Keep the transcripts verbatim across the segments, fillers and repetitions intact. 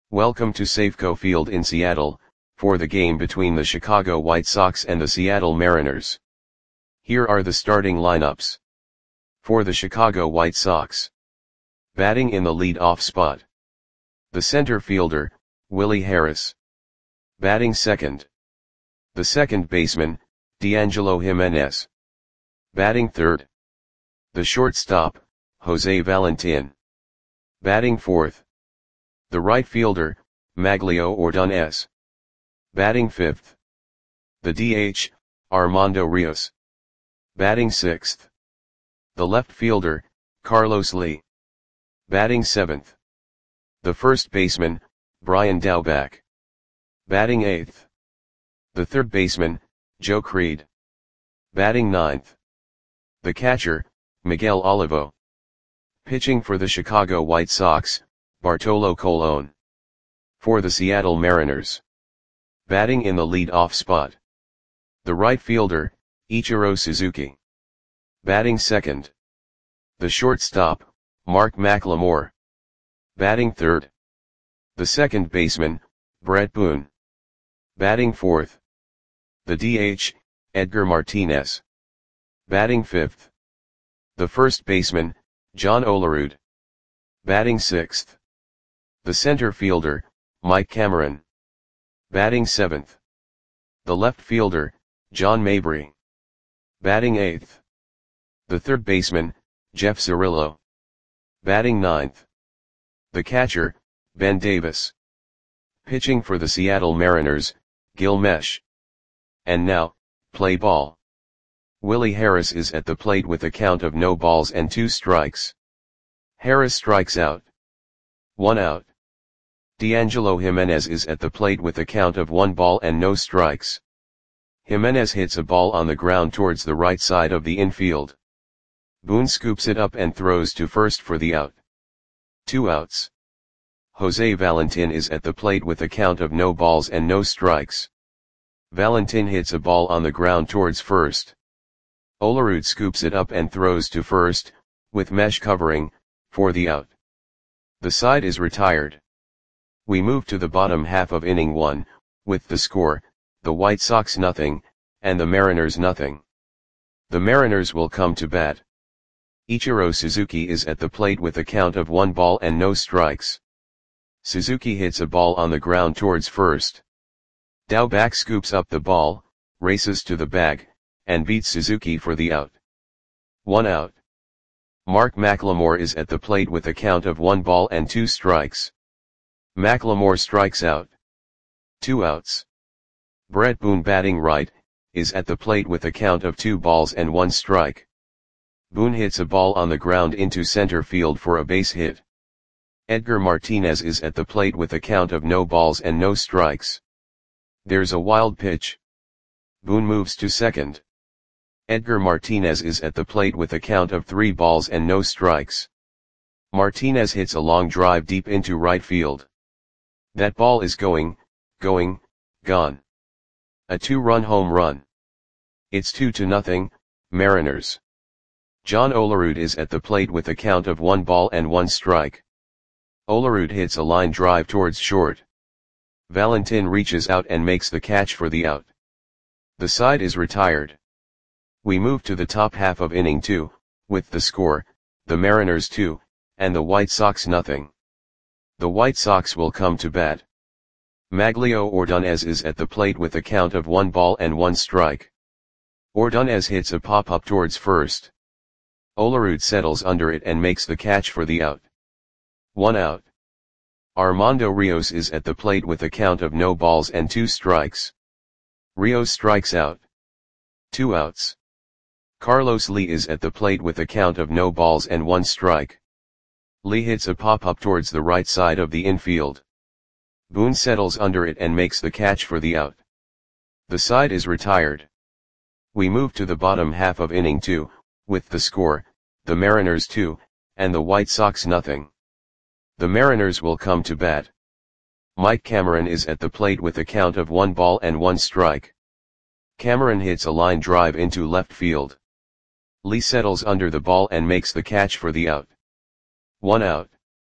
Welcome to Safeco Field in Seattle, for the game between the Chicago White Sox and the Seattle Mariners. Here are the starting lineups. For the Chicago White Sox. Batting in the lead-off spot. The center fielder, Willie Harris. Batting second. The second baseman, D'Angelo Jimenez. Batting third. The shortstop, Jose Valentin. Batting fourth. The right fielder, Maglio Ordonez. Batting fifth. The D H, Armando Rios. Batting sixth. The left fielder, Carlos Lee. Batting seventh. The first baseman, Brian Daubach. Batting eighth. The third baseman, Joe Creed. Batting ninth. The catcher, Miguel Olivo. Pitching for the Chicago White Sox, Bartolo Colon. For the Seattle Mariners. Batting in the lead-off spot. The right fielder, Ichiro Suzuki. Batting second. The shortstop, Mark McLemore. Batting third. The second baseman, Brett Boone. Batting fourth. The D H, Edgar Martinez. Batting fifth. The first baseman, John Olerud. Batting sixth. The center fielder, Mike Cameron. Batting seventh. The left fielder, John Mabry. Batting eighth. The third baseman, Jeff Cirillo. Batting ninth. The catcher, Ben Davis. Pitching for the Seattle Mariners, Gil Mesh. And now, play ball. Willie Harris is at the plate with a count of no balls and two strikes. Harris strikes out. One out. D'Angelo Jimenez is at the plate with a count of one ball and no strikes. Jimenez hits a ball on the ground towards the right side of the infield. Boone scoops it up and throws to first for the out. Two outs. Jose Valentin is at the plate with a count of no balls and no strikes. Valentin hits a ball on the ground towards first. Olerud scoops it up and throws to first, with Mesh covering, for the out. The side is retired. We move to the bottom half of inning one, with the score, the White Sox nothing, and the Mariners nothing. The Mariners will come to bat. Ichiro Suzuki is at the plate with a count of one ball and no strikes. Suzuki hits a ball on the ground towards first. Daubach scoops up the ball, races to the bag, and beats Suzuki for the out. One out. Mark McLemore is at the plate with a count of one ball and two strikes. McLemore strikes out. Two outs. Brett Boone batting right, is at the plate with a count of two balls and one strike. Boone hits a ball on the ground into center field for a base hit. Edgar Martinez is at the plate with a count of no balls and no strikes. There's a wild pitch. Boone moves to second. Edgar Martinez is at the plate with a count of three balls and no strikes. Martinez hits a long drive deep into right field. That ball is going, going, gone. A two-run home run. It's two to nothing, Mariners. John Olerud is at the plate with a count of one ball and one strike. Olerud hits a line drive towards short. Valentin reaches out and makes the catch for the out. The side is retired. We move to the top half of inning two, with the score, the Mariners two, and the White Sox nothing. The White Sox will come to bat. Maglio Ordonez is at the plate with a count of one ball and one strike. Ordonez hits a pop-up towards first. Olerud settles under it and makes the catch for the out. One out. Armando Rios is at the plate with a count of no balls and two strikes. Rios strikes out. Two outs. Carlos Lee is at the plate with a count of no balls and one strike. Lee hits a pop-up towards the right side of the infield. Boone settles under it and makes the catch for the out. The side is retired. We move to the bottom half of inning two, with the score, the Mariners two, and the White Sox nothing. The Mariners will come to bat. Mike Cameron is at the plate with a count of one ball and one strike. Cameron hits a line drive into left field. Lee settles under the ball and makes the catch for the out. One out.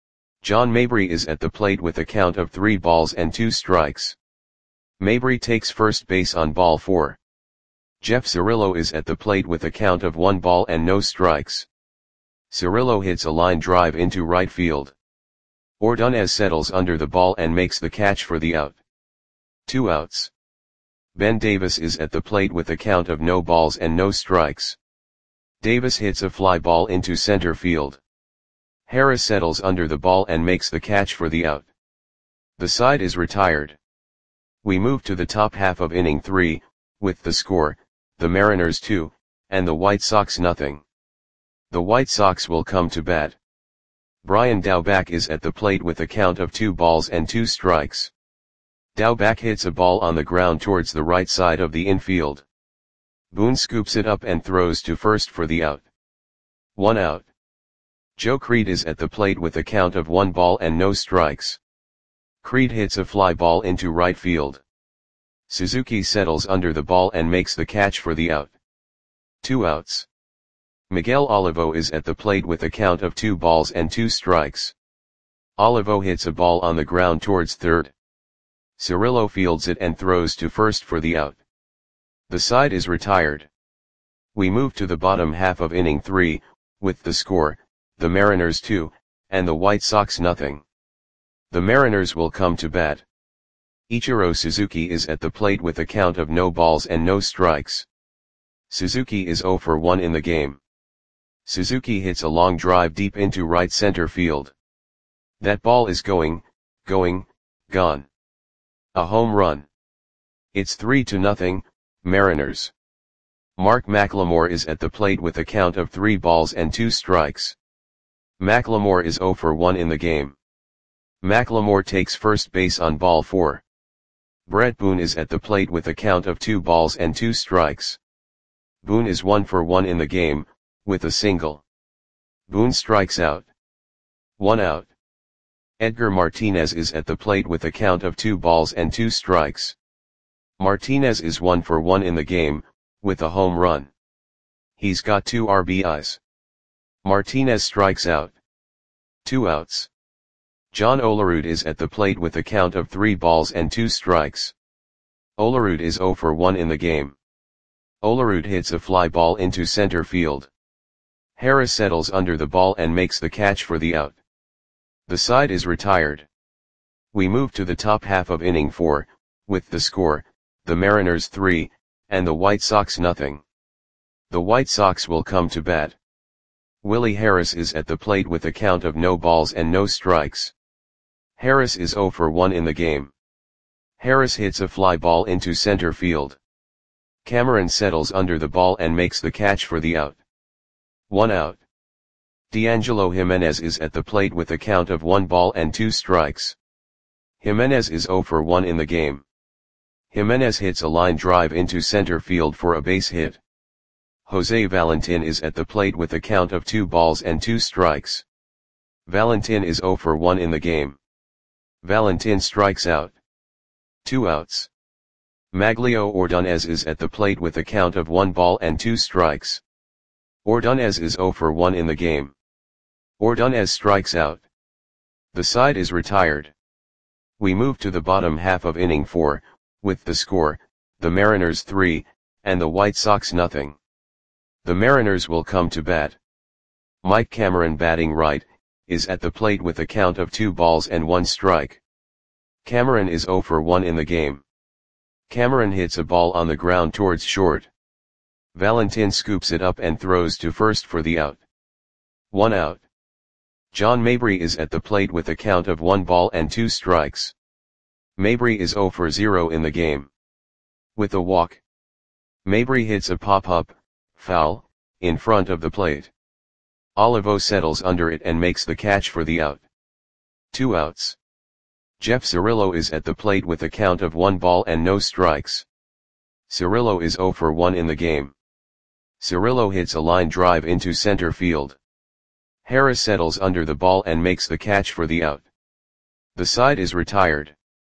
John Mabry is at the plate with a count of three balls and two strikes. Mabry takes first base on ball four. Jeff Cirillo is at the plate with a count of one ball and no strikes. Cirillo hits a line drive into right field. Ordonez settles under the ball and makes the catch for the out. Two outs. Ben Davis is at the plate with a count of no balls and no strikes. Davis hits a fly ball into center field. Harris settles under the ball and makes the catch for the out. The side is retired. We move to the top half of inning three, with the score, the Mariners two, and the White Sox nothing. The White Sox will come to bat. Brian Daubach is at the plate with a count of two balls and two strikes. Daubach hits a ball on the ground towards the right side of the infield. Boone scoops it up and throws to first for the out. One out. Joe Creed is at the plate with a count of one ball and no strikes. Creed hits a fly ball into right field. Suzuki settles under the ball and makes the catch for the out. Two outs. Miguel Olivo is at the plate with a count of two balls and two strikes. Olivo hits a ball on the ground towards third. Cirillo fields it and throws to first for the out. The side is retired. We move to the bottom half of inning three, with the score, the Mariners two, and the White Sox nothing. The Mariners will come to bat. Ichiro Suzuki is at the plate with a count of no balls and no strikes. Suzuki is zero for one in the game. Suzuki hits a long drive deep into right center field. That ball is going, going, gone. A home run. It's three to nothing, Mariners. Mark McLemore is at the plate with a count of three balls and two strikes. McLemore is zero for one in the game. McLemore takes first base on ball four. Brett Boone is at the plate with a count of two balls and two strikes. Boone is one for one in the game, with a single. Boone strikes out. One out. Edgar Martinez is at the plate with a count of two balls and two strikes. Martinez is one for one in the game, with a home run. He's got two R B Is. Martinez strikes out. Two outs. John Olerud is at the plate with a count of three balls and two strikes. Olerud is zero for one in the game. Olerud hits a fly ball into center field. Harris settles under the ball and makes the catch for the out. The side is retired. We move to the top half of inning four, with the score, the Mariners three, and the White Sox nothing. The White Sox will come to bat. Willie Harris is at the plate with a count of no balls and no strikes. Harris is zero for one in the game. Harris hits a fly ball into center field. Cameron settles under the ball and makes the catch for the out. One out. D'Angelo Jimenez is at the plate with a count of one ball and two strikes. Jimenez is zero for one in the game. Jimenez hits a line drive into center field for a base hit. Jose Valentin is at the plate with a count of two balls and two strikes. Valentin is zero for one in the game. Valentin strikes out. Two outs. Maglio Ordonez is at the plate with a count of one ball and two strikes. Ordonez is zero for one in the game. Ordonez strikes out. The side is retired. We move to the bottom half of inning four, with the score, the Mariners three, and the White Sox nothing. The Mariners will come to bat. Mike Cameron, batting right, is at the plate with a count of two balls and one strike. Cameron is zero for one in the game. Cameron hits a ball on the ground towards short. Valentin scoops it up and throws to first for the out. One out. John Mabry is at the plate with a count of one ball and two strikes. Mabry is zero for zero in the game. With a walk. Mabry hits a pop-up, foul, in front of the plate. Olivo settles under it and makes the catch for the out. Two outs. Jeff Cirillo is at the plate with a count of one ball and no strikes. Cirillo is zero for one in the game. Cirillo hits a line drive into center field. Harris settles under the ball and makes the catch for the out. The side is retired.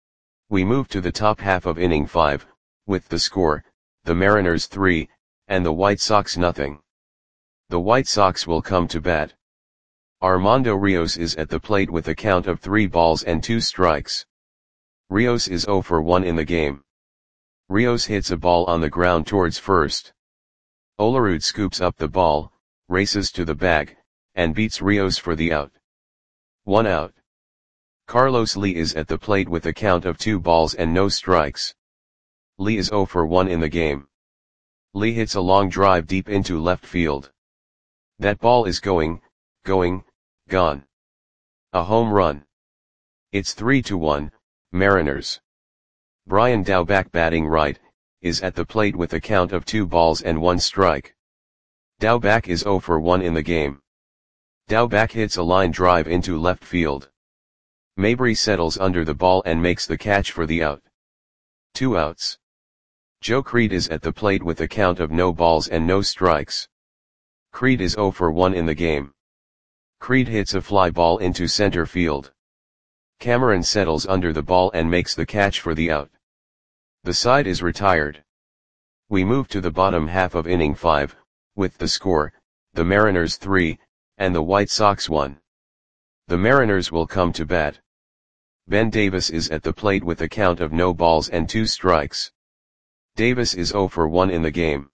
We move to the top half of inning five, with the score, the Mariners three, and the White Sox nothing. The White Sox will come to bat. Armando Rios is at the plate with a count of three balls and two strikes. Rios is zero for one in the game. Rios hits a ball on the ground towards first. Olerud scoops up the ball, races to the bag, and beats Rios for the out. One out. Carlos Lee is at the plate with a count of two balls and no strikes. Lee is zero for one in the game. Lee hits a long drive deep into left field. That ball is going, going, gone. A home run. It's three to one, Mariners. Brian Daubach, batting right, is at the plate with a count of two balls and one strike. Daubach is zero for one in the game. Daubach hits a line drive into left field. Mabry settles under the ball and makes the catch for the out. Two outs. Joe Creed is at the plate with a count of no balls and no strikes. Creed is zero for one in the game. Creed hits a fly ball into center field. Cameron settles under the ball and makes the catch for the out. The side is retired. We move to the bottom half of inning five, with the score, the Mariners three, and the White Sox one. The Mariners will come to bat. Ben Davis is at the plate with a count of no balls and two strikes. Davis is zero for one in the game.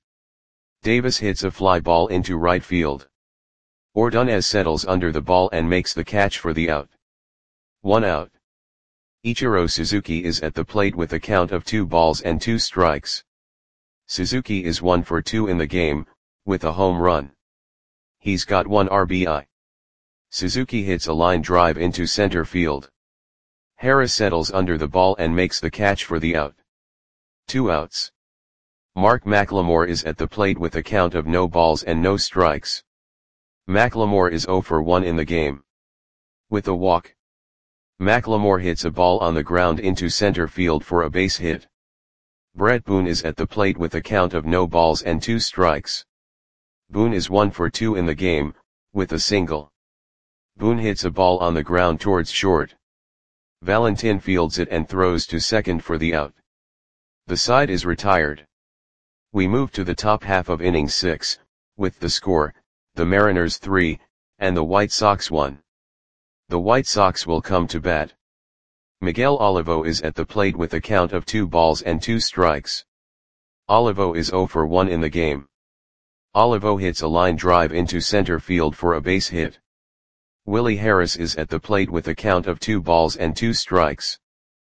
Davis hits a fly ball into right field. Ordonez settles under the ball and makes the catch for the out. One out. Ichiro Suzuki is at the plate with a count of two balls and two strikes. Suzuki is one for two in the game, with a home run. He's got one R B I. Suzuki hits a line drive into center field. Harris settles under the ball and makes the catch for the out. Two outs. Mark McLemore is at the plate with a count of no balls and no strikes. McLemore is zero for one in the game. With a walk. McLemore hits a ball on the ground into center field for a base hit. Brett Boone is at the plate with a count of no balls and two strikes. Boone is one for two in the game, with a single. Boone hits a ball on the ground towards short. Valentin fields it and throws to second for the out. The side is retired. We move to the top half of inning six, with the score, the Mariners three, and the White Sox one. The White Sox will come to bat. Miguel Olivo is at the plate with a count of two balls and two strikes. Olivo is zero for one in the game. Olivo hits a line drive into center field for a base hit. Willie Harris is at the plate with a count of two balls and two strikes.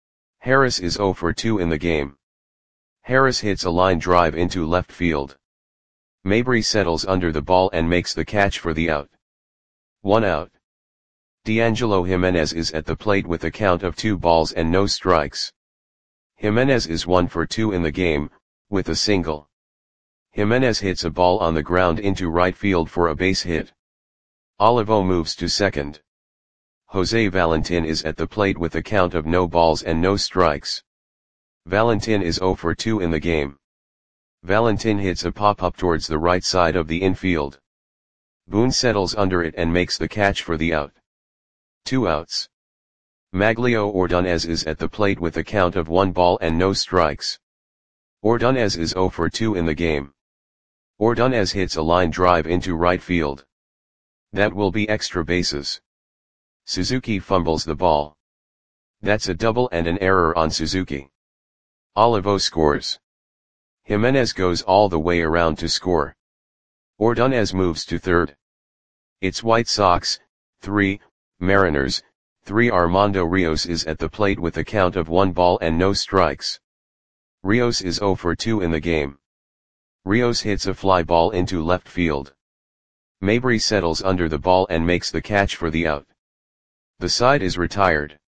Harris is zero for two in the game. Harris hits a line drive into left field. Mabry settles under the ball and makes the catch for the out. One out. D'Angelo Jimenez is at the plate with a count of two balls and no strikes. Jimenez is one for two in the game, with a single. Jimenez hits a ball on the ground into right field for a base hit. Olivo moves to second. Jose Valentin is at the plate with a count of no balls and no strikes. Valentin is zero for two in the game. Valentin hits a pop-up towards the right side of the infield. Boone settles under it and makes the catch for the out. Two outs. Maglio Ordonez is at the plate with a count of one ball and no strikes. Ordonez is zero for two in the game. Ordonez hits a line drive into right field. That will be extra bases. Suzuki fumbles the ball. That's a double and an error on Suzuki. Olivo scores. Jimenez goes all the way around to score. Ordonez moves to third. It's White Sox, three, Mariners, three. Armando Rios is at the plate with a count of one ball and no strikes. Rios is zero for two in the game. Rios hits a fly ball into left field. Mabry settles under the ball and makes the catch for the out. The side is retired.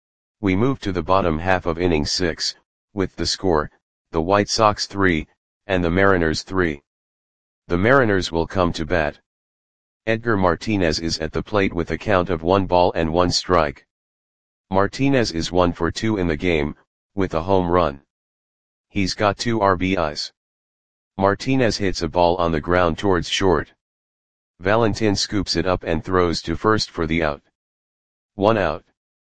We move to the bottom half of inning six, with the score, the White Sox three, and the Mariners three. The Mariners will come to bat. Edgar Martinez is at the plate with a count of one ball and one strike. Martinez is one for two in the game, with a home run. He's got two R B Is. Martinez hits a ball on the ground towards short. Valentin scoops it up and throws to first for the out. One out.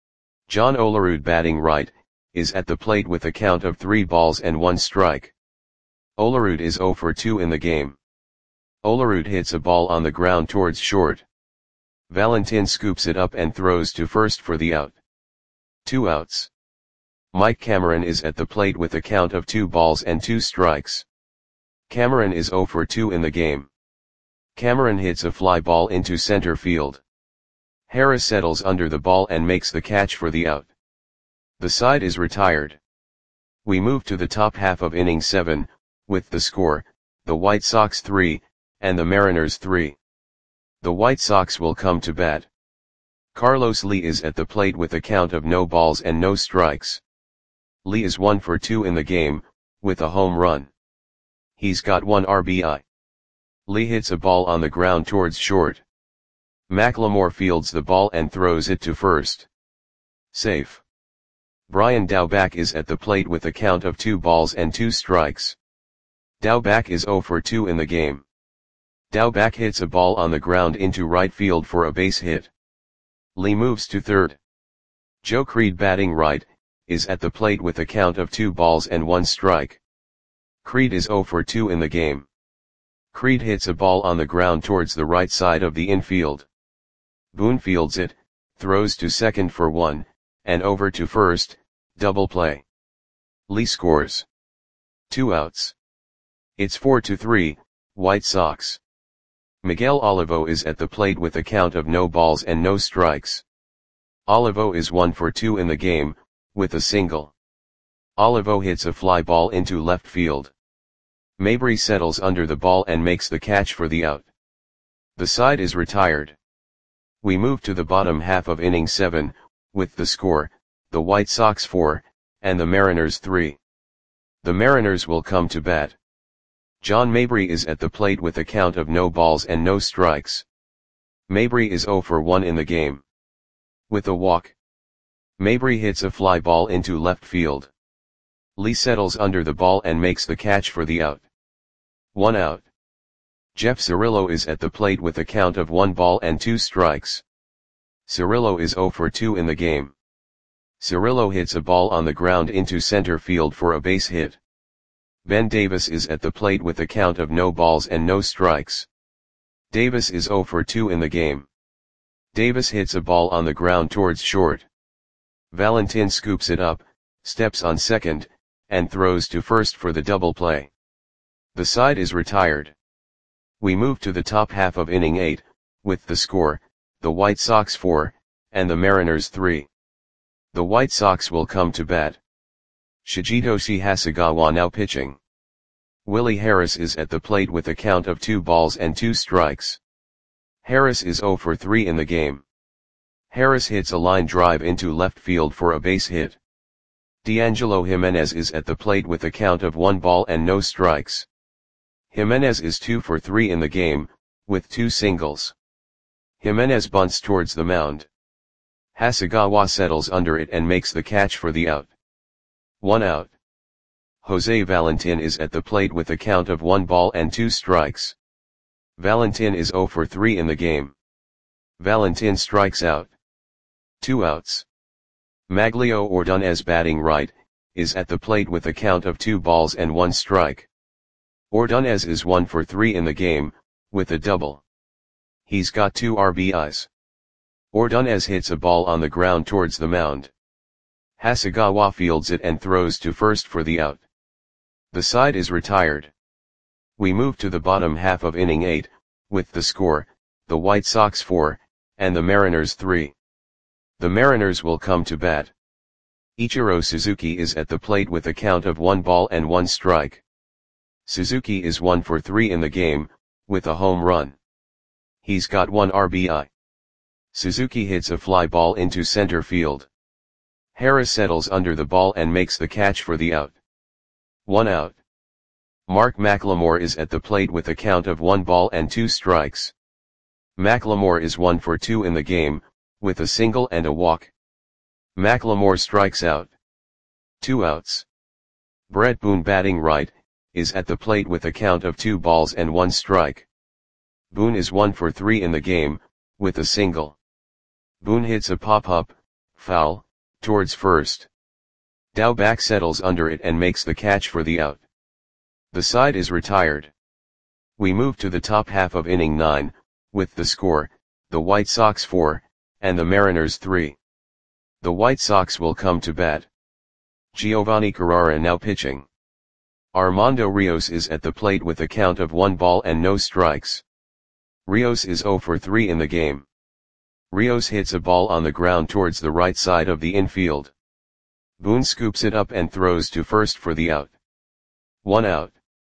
John Olerud, batting right, is at the plate with a count of three balls and one strike. Olerud is zero for two in the game. Olerud hits a ball on the ground towards short. Valentin scoops it up and throws to first for the out. Two outs. Mike Cameron is at the plate with a count of two balls and two strikes. Cameron is oh for two in the game. Cameron hits a fly ball into center field. Harris settles under the ball and makes the catch for the out. The side is retired. We move to the top half of inning seven, with the score, the White Sox three, and the Mariners three. The White Sox will come to bat. Carlos Lee is at the plate with a count of no balls and no strikes. Lee is one for two in the game, with a home run. He's got one R B I. Lee hits a ball on the ground towards short. McLemore fields the ball and throws it to first. Safe. Brian Daubach is at the plate with a count of two balls and two strikes. Daubach is oh for two in the game. Daubach hits a ball on the ground into right field for a base hit. Lee moves to third. Joe Creed, batting right, is at the plate with a count of two balls and one strike. Creed is oh for two in the game. Creed hits a ball on the ground towards the right side of the infield. Boone fields it, throws to second for one, and over to first, double play. Lee scores. Two outs. It's four to three, White Sox. Miguel Olivo is at the plate with a count of no balls and no strikes. Olivo is one for two in the game, with a single. Olivo hits a fly ball into left field. Mabry settles under the ball and makes the catch for the out. The side is retired. We move to the bottom half of inning seven, with the score, the White Sox four, and the Mariners three. The Mariners will come to bat. John Mabry is at the plate with a count of no balls and no strikes. Mabry is oh for one in the game. With a walk. Mabry hits a fly ball into left field. Lee settles under the ball and makes the catch for the out. One out. Jeff Cirillo is at the plate with a count of one ball and two strikes. Cirillo is oh for two in the game. Cirillo hits a ball on the ground into center field for a base hit. Ben Davis is at the plate with a count of no balls and no strikes. Davis is oh for two in the game. Davis hits a ball on the ground towards short. Valentin scoops it up, steps on second, and throws to first for the double play. The side is retired. We move to the top half of inning eight, with the score, the White Sox four, and the Mariners three. The White Sox will come to bat. Shigetoshi Hasegawa now pitching. Willie Harris is at the plate with a count of two balls and two strikes. Harris is oh for three in the game. Harris hits a line drive into left field for a base hit. D'Angelo Jimenez is at the plate with a count of one ball and no strikes. Jimenez is two for three in the game, with two singles. Jimenez bunts towards the mound. Hasegawa settles under it and makes the catch for the out. One out. Jose Valentin is at the plate with a count of one ball and two strikes. Valentin is oh for three in the game. Valentin strikes out. Two outs. Maglio Ordonez, batting right, is at the plate with a count of two balls and one strike. Ordonez is one for three in the game, with a double. He's got two R B Is. Ordonez hits a ball on the ground towards the mound. Hasegawa fields it and throws to first for the out. The side is retired. We move to the bottom half of inning eight, with the score, the White Sox four, and the Mariners three. The Mariners will come to bat. Ichiro Suzuki is at the plate with a count of one ball and one strike. Suzuki is one for three in the game, with a home run. He's got one R B I. Suzuki hits a fly ball into center field. Harris settles under the ball and makes the catch for the out. One out. Mark McLemore is at the plate with a count of one ball and two strikes. McLemore is one for two in the game, with a single and a walk. McLemore strikes out. Two outs. Brett Boone, batting right, is at the plate with a count of two balls and one strike. Boone is one for three in the game, with a single. Boone hits a pop-up, foul, towards first. Daubach settles under it and makes the catch for the out. The side is retired. We move to the top half of inning nine, with the score, the White Sox four, and the Mariners three. The White Sox will come to bat. Giovanni Carrara now pitching. Armando Rios is at the plate with a count of one ball and no strikes. Rios is zero for three in the game. Rios hits a ball on the ground towards the right side of the infield. Boone scoops it up and throws to first for the out. One out.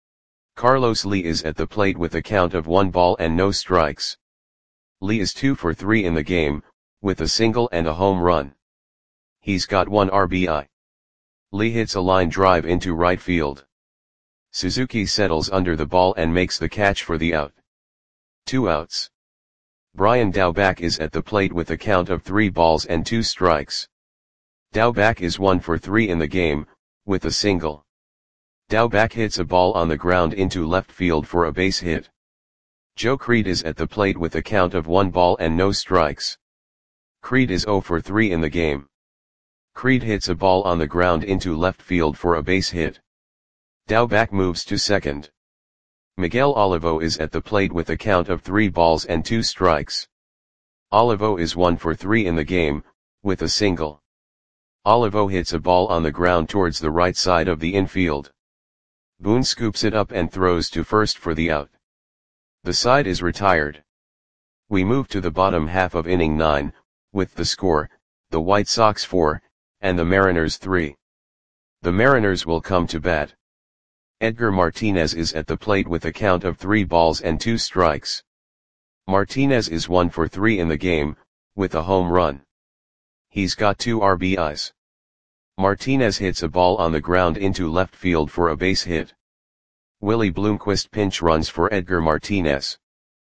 Carlos Lee is at the plate with a count of one ball and no strikes. Lee is two for three in the game, with a single and a home run. He's got one R B I. Lee hits a line drive into right field. Suzuki settles under the ball and makes the catch for the out. Two outs. Brian Daubach is at the plate with a count of three balls and two strikes. Daubach is one for three in the game, with a single. Daubach hits a ball on the ground into left field for a base hit. Joe Creed is at the plate with a count of one ball and no strikes. Creed is zero for three in the game. Creed hits a ball on the ground into left field for a base hit. Daubach moves to second. Miguel Olivo is at the plate with a count of three balls and two strikes. Olivo is one for three in the game, with a single. Olivo hits a ball on the ground towards the right side of the infield. Boone scoops it up and throws to first for the out. The side is retired. We move to the bottom half of inning nine, with the score, the White Sox four, and the Mariners three. The Mariners will come to bat. Edgar Martinez is at the plate with a count of three balls and two strikes. Martinez is one for three in the game, with a home run. He's got two R B Is. Martinez hits a ball on the ground into left field for a base hit. Willie Bloomquist pinch runs for Edgar Martinez.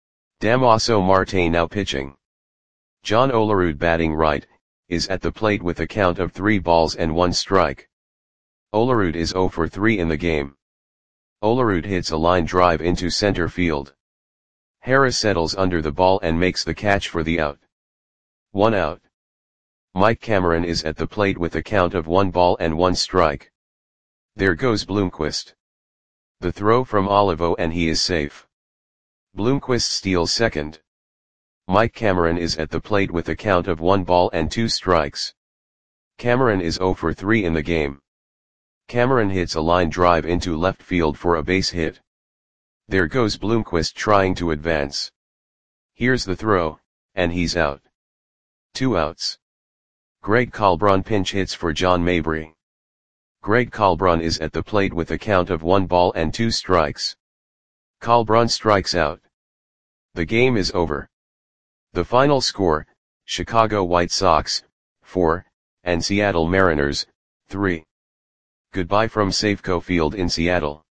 Damaso Marte now pitching. John Olerud batting right, is at the plate with a count of three balls and one strike. Olerud is zero for three in the game. Olerud hits a line drive into center field. Harris settles under the ball and makes the catch for the out. One out. Mike Cameron is at the plate with a count of one ball and one strike. There goes Bloomquist. The throw from Olivo and he is safe. Bloomquist steals second. Mike Cameron is at the plate with a count of one ball and two strikes. Cameron is zero for three in the game. Cameron hits a line drive into left field for a base hit. There goes Bloomquist trying to advance. Here's the throw, and he's out. Two outs. Greg Colbrun pinch hits for John Mabry. Greg Colbrun is at the plate with a count of one ball and two strikes. Colbrun strikes out. The game is over. The final score, Chicago White Sox, four, and Seattle Mariners, three. Goodbye from Safeco Field in Seattle.